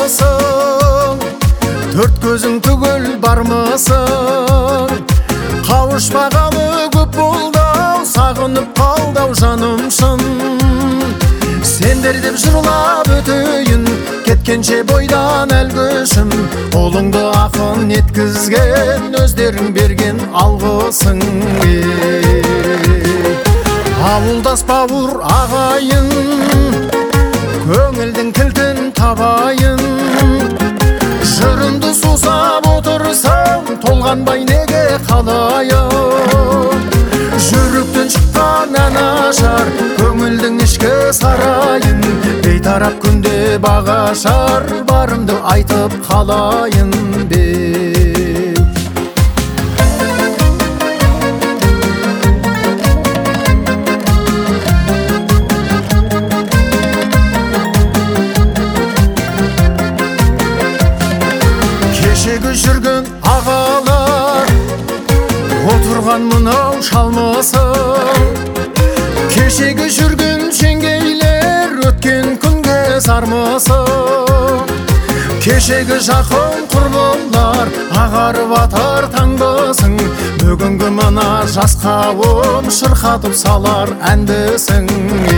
бармысың, төрт көзің түгел бармысың? Қауышпағалы көп болды-ау, сағынып қалды-ау жанымшын. Сендер деп жырлап өтейін, кеткенше бойдан әлгішім. Олыңды ақын еткізген, өздерің берген алғысың. Ауылдас бауыр ағайын, көңілдің кілтін табайын. Жырымды сусап отырсам, толғанбай неге қалайын? Жүректен шыққан ән ашар, көңілдің ішкі сарайын. Бейтарап күнде бағашар, барымды айтып қалайын бе. Кешегі жүрген ағалар, отырған мынау шалмысың. Кешегі жүрген жеңгейлер, өткен күнге сармысың. Кешегі жақын құрбылар, ағарып атар таңдысың. Бүгінгі мына жас қауым, шырқатып салар әндісің.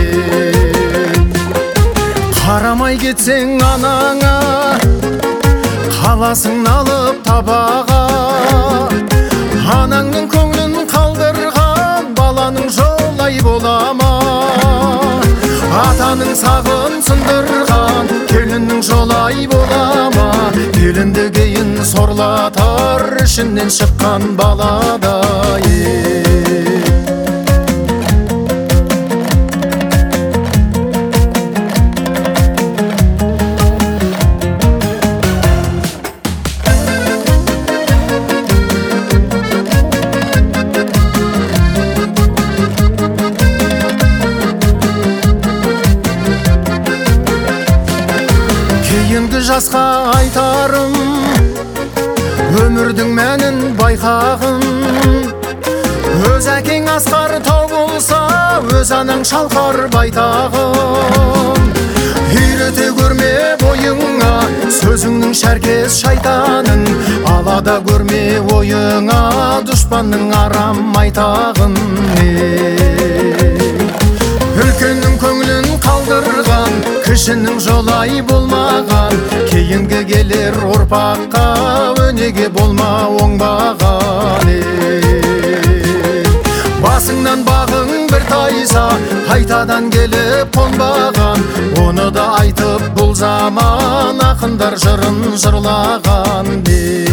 Қарамай кетсең анаңа, қаласың налып табаға. Анаңның көңлін қалдырған баланың жолай болама. Атаның сағын сындырған келіннің жолай болама. Келінді кейін сорлатар, ішінен шыққан баладай. Кейінгі жасқа айтарым, өмірдің мәнін байқағын. Өз әкең асқар тау болса, өз анаң шалқар байтағын. Үйрете көрме бойыңа сөзіңнің шәркес шайтанын. Алада көрме ойыңа дұшпанның арам айтағын. Үлкеннің көңілін қалдырған, кішінің жолай болмаған. Кейінгі келер ұрпаққа өнеге болма оңбаған. Басыңнан бағың бір тайса, қайтадан келіп қонбаған. Оны да айтып бұл заман, ақындар жырын жырлаған.